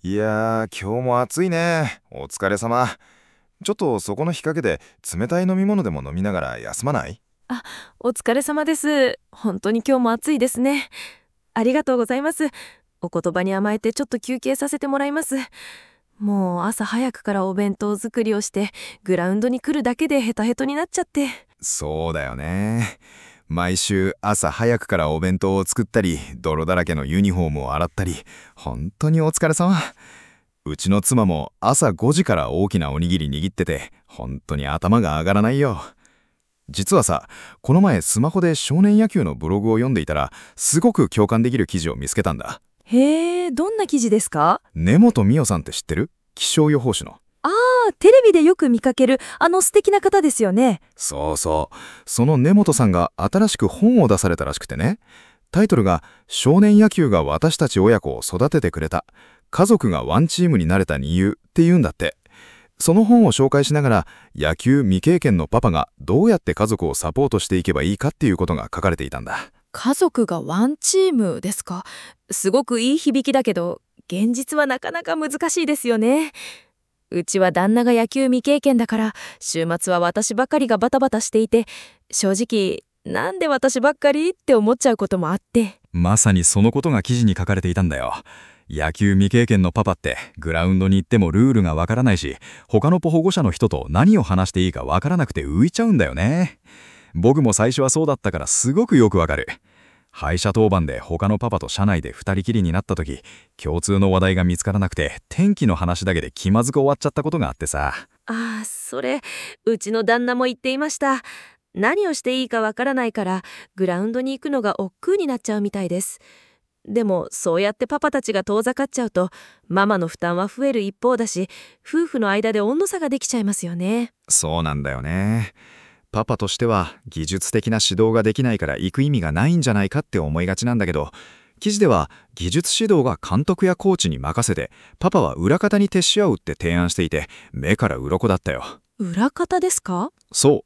いやー、今日も暑いね。お疲れ様。ちょっとそこの日陰で冷たい飲み物でも飲みながら休まない？ あ、お疲れ様です。本当に今日も暑いですね。ありがとうございます。お言葉に甘えてちょっと休憩させてもらいます。もう朝早くからお弁当作りをして、グラウンドに来るだけでヘトヘトになっちゃって。 そうだよね。毎週朝早くからお弁当を作ったり、泥だらけのユニフォームを洗ったり、本当にお疲れ様。うちの妻も朝5時から大きなおにぎり握ってて、本当に頭が上がらないよ。実はさ、この前スマホで少年野球のブログを読んでいたら、すごく共感できる記事を見つけたんだ。 へえ、どんな記事ですか？ 根本美代さんって知ってる？気象予報士の。 ああ、テレビでよく見かけるあの素敵な方ですよね。 そうそう。その根本さんが新しく本を出されたらしくてね。タイトルが「少年野球が私たち親子を育ててくれた。家族がワンチームになれた理由」って言うんだって。その本を紹介しながら、野球未経験のパパがどうやって家族をサポートしていけばいいかっていうことが書かれていたんだ。 家族がワンチームですか？すごくいい響きだけど、現実はなかなか難しいですよね。うちは旦那が野球未経験だから、週末は私ばかりがバタバタしていて、正直なんで私ばっかりって思っちゃうこともあって。 まさにそのことが記事に書かれていたんだよ。野球未経験のパパってグラウンドに行ってもルールがわからないし、他の保護者の人と何を話していいかわからなくて浮いちゃうんだよね。僕も最初はそうだったからすごくよくわかる。歯医者当番で他のパパと社内で二人きりになった時、共通の話題が見つからなくて天気の話だけで気まずく終わっちゃったことがあってさ。 ああ、それ、うちの旦那も言っていました。何をしていいかわからないから、グラウンドに行くのが億劫になっちゃうみたいです。でも、そうやってパパたちが遠ざかっちゃうと、ママの負担は増える一方だし、夫婦の間で温度差ができちゃいますよね。 そうなんだよね。パパとしては技術的な指導ができないから行く意味がないんじゃないかって思いがちなんだけど、記事では技術指導が監督やコーチに任せて、パパは裏方に徹し合うって提案していて、目から鱗だったよ。 裏方ですか？ そう。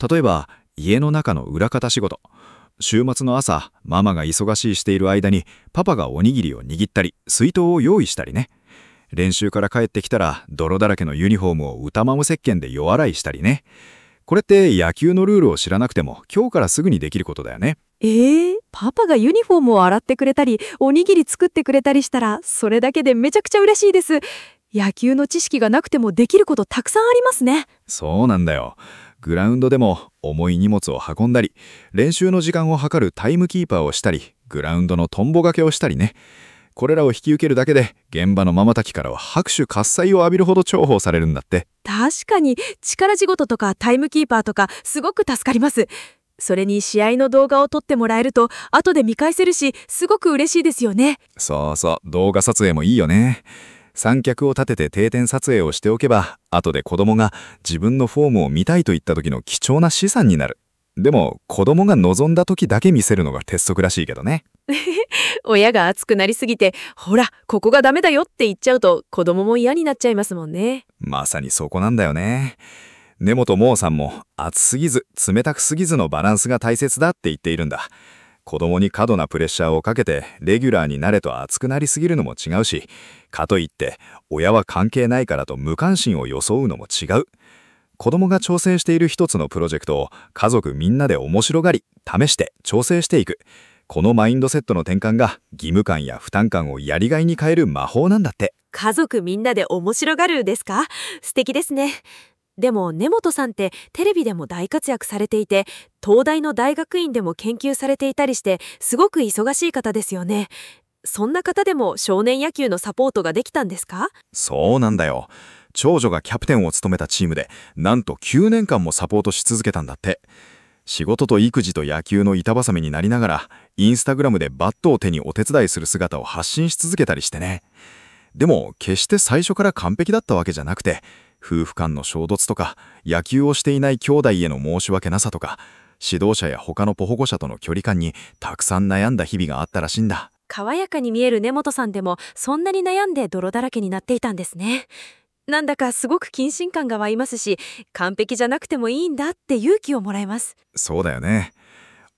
例えば、家の中の裏方仕事。週末の朝、ママが忙しいしている間に、パパがおにぎりを握ったり、水筒を用意したりね。練習から帰ってきたら、泥だらけのユニフォームを歌まむ石鹸で夜洗いしたりね。これって野球のルールを知らなくても、今日からすぐにできることだよね。 パパがユニフォームを洗ってくれたり、おにぎり作ってくれたりしたら、それだけでめちゃくちゃ嬉しいです。野球の知識がなくてもできることたくさんありますね。 そうなんだよ。グラウンドでも重い荷物を運んだり、練習の時間を計るタイムキーパーをしたり、グラウンドのトンボがけをしたりね。これらを引き受けるだけで、現場のママたちからは拍手喝采を浴びるほど重宝されるんだって。 確かに力仕事とかタイムキーパーとかすごく助かります。それに試合の動画を撮ってもらえると後で見返せるし、すごく嬉しいですよね。 そうそう、動画撮影もいいよね。三脚を立てて定点撮影をしておけば、後で子供が自分のフォームを見たいといった時の貴重な資産になる。でも、子供が望んだ時だけ見せるのが鉄則らしいけどね。 親が熱くなりすぎて、ほらここがダメだよって言っちゃうと子供も嫌になっちゃいますもんね。 まさにそこなんだよね。根本桃さんも、熱すぎず冷たくすぎずのバランスが大切だって言っているんだ。子供に過度なプレッシャーをかけてレギュラーになれと熱くなりすぎるのも違うし、かといって親は関係ないからと無関心を装うのも違う。子供が挑戦している一つのプロジェクトを家族みんなで面白がり、試して調整していく。このマインドセットの転換が義務感や負担感をやりがいに変える魔法なんだって。 家族みんなで面白がるですか？素敵ですね。でも根本さんってテレビでも大活躍されていて、東大の大学院でも研究されていたりして、すごく忙しい方ですよね。そんな方でも少年野球のサポートができたんですか？ そうなんだよ。長女がキャプテンを務めたチームで、なんと9年間もサポートし続けたんだって。仕事と育児と野球の板挟みになりながら、インスタグラムでバットを手にお手伝いする姿を発信し続けたりしてね。でも、決して最初から完璧だったわけじゃなくて、夫婦間の衝突とか、野球をしていない兄弟への申し訳なさとか、指導者や他の保護者との距離感にたくさん悩んだ日々があったらしいんだ。 爽やかに見える根本さんでもそんなに悩んで泥だらけになっていたんですね。なんだかすごく謹慎感が湧いますし、完璧じゃなくてもいいんだって勇気をもらえます。 そうだよね。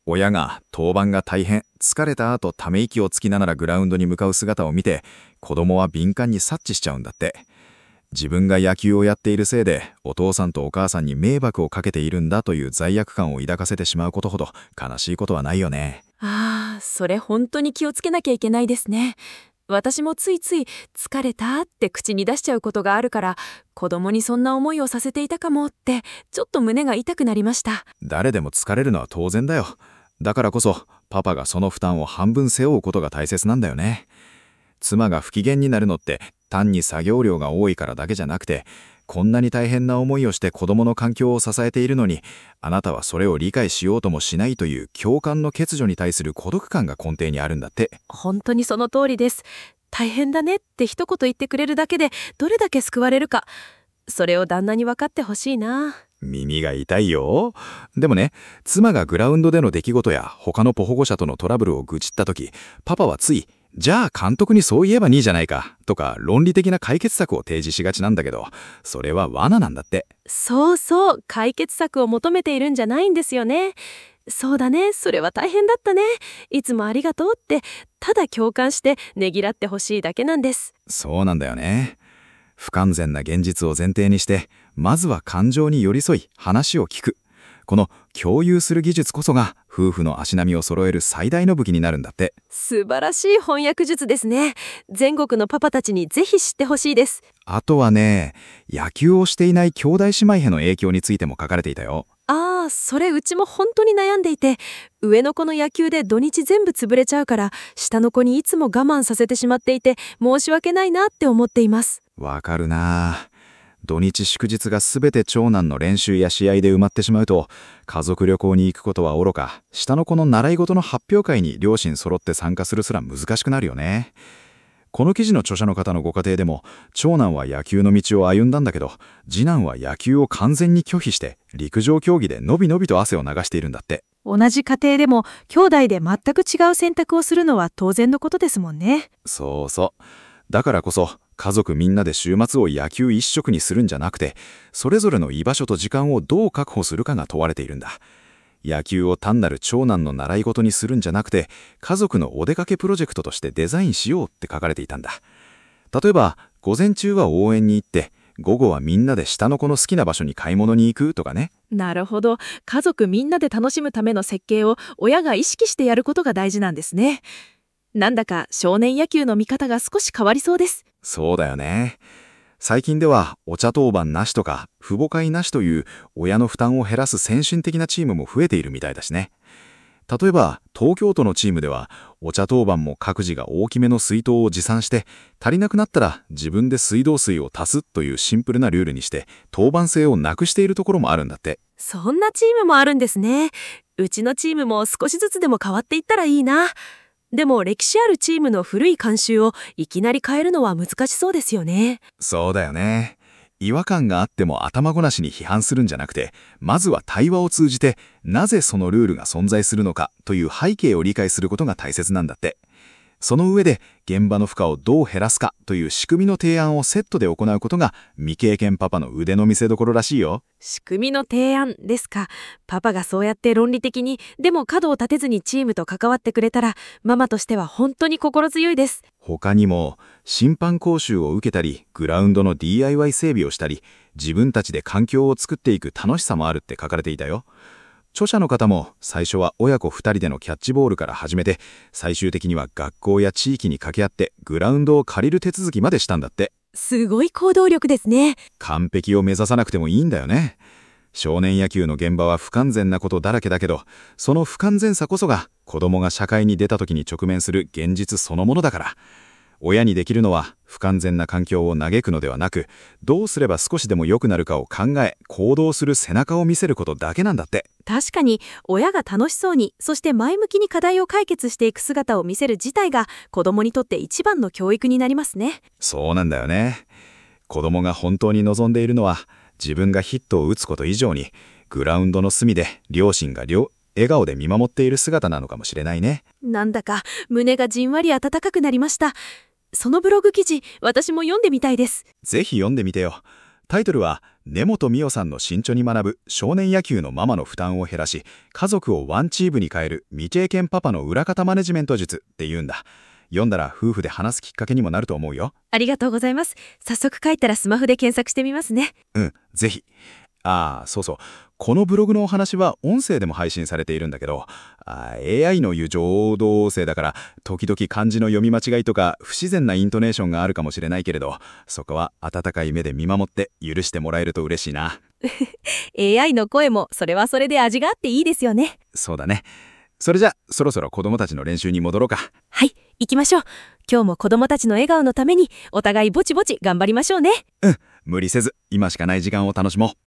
親が登板が大変、疲れた後ため息をつきながらグラウンドに向かう姿を見て、子供は敏感に察知しちゃうんだって。自分が野球をやっているせいでお父さんとお母さんに迷惑をかけているんだという罪悪感を抱かせてしまうことほど悲しいことはないよね。 ああ、それ本当に気をつけなきゃいけないですね。私もついつい疲れたって口に出しちゃうことがあるから、子供にそんな思いをさせていたかもってちょっと胸が痛くなりました。 誰でも疲れるのは当然だよ。だからこそパパがその負担を半分背負うことが大切なんだよね。妻が不機嫌になるのって単に作業量が多いからだけじゃなくて、こんなに大変な思いをして子供の環境を支えているのに、あなたはそれを理解しようともしないという共感の欠如に対する孤独感が根底にあるんだって。 本当にその通りです。大変だねって一言言ってくれるだけでどれだけ救われるか。それを旦那に分かってほしいな。 耳が痛いよ。でもね、妻がグラウンドでの出来事や他の保護者とのトラブルを愚痴った時、パパはついじゃあ監督にそう言えばいいじゃないかとか論理的な解決策を提示しがちなんだけど、それは罠なんだって。 そうそう、解決策を求めているんじゃないんですよね。そうだね、それは大変だったね、いつもありがとうってただ共感してねぎらってほしいだけなんです。 そうなんだよね。不完全な現実を前提にして、まずは感情に寄り添い話を聞く。この共有する技術こそが夫婦の足並みを揃える最大の武器になるんだって。 素晴らしい翻訳術ですね。全国のパパたちにぜひ知ってほしいです。 あとはね、野球をしていない兄弟姉妹への影響についても書かれていたよ。 ああ、それうちも本当に悩んでいて、上の子の野球で土日全部潰れちゃうから、下の子にいつも我慢させてしまっていて申し訳ないなって思っています。 わかるな。土日祝日がすべて長男の練習や試合で埋まってしまうと、家族旅行に行くことはおろか、下の子の習い事の発表会に両親揃って参加するすら難しくなるよね。この記事の著者の方のご家庭でも、長男は野球の道を歩んだんだけど、次男は野球を完全に拒否して陸上競技でのびのびと汗を流しているんだって。 同じ家庭でも兄弟で全く違う選択をするのは当然のことですもんね。 そうそう。だからこそ家族みんなで週末を野球一色にするんじゃなくて、それぞれの居場所と時間をどう確保するかが問われているんだ。野球を単なる長男の習い事にするんじゃなくて、家族のお出かけプロジェクトとしてデザインしようって書かれていたんだ。例えば午前中は応援に行って、午後はみんなで下の子の好きな場所に買い物に行くとかね。 なるほど。家族みんなで楽しむための設計を親が意識してやることが大事なんですね。なんだか少年野球の見方が少し変わりそうです。 そうだよね。最近ではお茶当番なしとか父母会なしという親の負担を減らす先進的なチームも増えているみたいだしね。例えば東京都のチームではお茶当番も各自が大きめの水筒を持参して、足りなくなったら自分で水道水を足すというシンプルなルールにして当番制をなくしているところもあるんだって。 そんなチームもあるんですね。うちのチームも少しずつでも変わっていったらいいな。でも歴史あるチームの古い慣習をいきなり変えるのは難しそうですよね。 そうだよね。違和感があっても頭ごなしに批判するんじゃなくて、まずは対話を通じてなぜそのルールが存在するのかという背景を理解することが大切なんだって。その上で現場の負荷をどう減らすかという仕組みの提案をセットで行うことが未経験パパの腕の見せ所らしいよ。 仕組みの提案ですか。パパがそうやって論理的にでも角を立てずにチームと関わってくれたら、ママとしては本当に心強いです。 他にも審判講習を受けたり、グラウンドの DIY 整備をしたり、自分たちで環境を作っていく楽しさもあるって書かれていたよ。著者の方も最初は親子2人でのキャッチボールから始めて、最終的には学校や地域に掛け合ってグラウンドを借りる手続きまでしたんだって。 すごい行動力ですね。 完璧を目指さなくてもいいんだよね。少年野球の現場は不完全なことだらけだけど、その不完全さこそが子供が社会に出た時に直面する現実そのものだから。親にできるのは不完全な環境を嘆くのではなく、どうすれば少しでも良くなるかを考え行動する背中を見せることだけなんだって。 確かに親が楽しそうに、そして前向きに課題を解決していく姿を見せる自体が子供にとって一番の教育になりますね。 そうなんだよね。子供が本当に望んでいるのは、自分がヒットを打つこと以上にグラウンドの隅で両親が笑顔で見守っている姿なのかもしれないね。 なんだか胸がじんわり温かくなりました。そのブログ記事、私も読んでみたいです。 ぜひ読んでみてよ。 タイトルは根本美桜さんの新著に学ぶ少年野球のママの負担を減らし家族をワンチームに変える未経験パパの裏方マネジメント術って言うんだ。読んだら夫婦で話すきっかけにもなると思うよ。 ありがとうございます。早速帰ったらスマホで検索してみますね。 ぜひ。そうそう。このブログのお話は音声でも配信されているんだけど、AI の言う情動声だから、時々漢字の読み間違いとか不自然なイントネーションがあるかもしれないけれど、そこは温かい目で見守って許してもらえると嬉しいな。 AI の声もそれはそれで味があっていいですよね。 そうだね。それじゃ、そろそろ子供たちの練習に戻ろうか。 はい、行きましょう。今日も子供たちの笑顔のためにお互いぼちぼち頑張りましょうね。 無理せず、今しかない時間を楽しもう。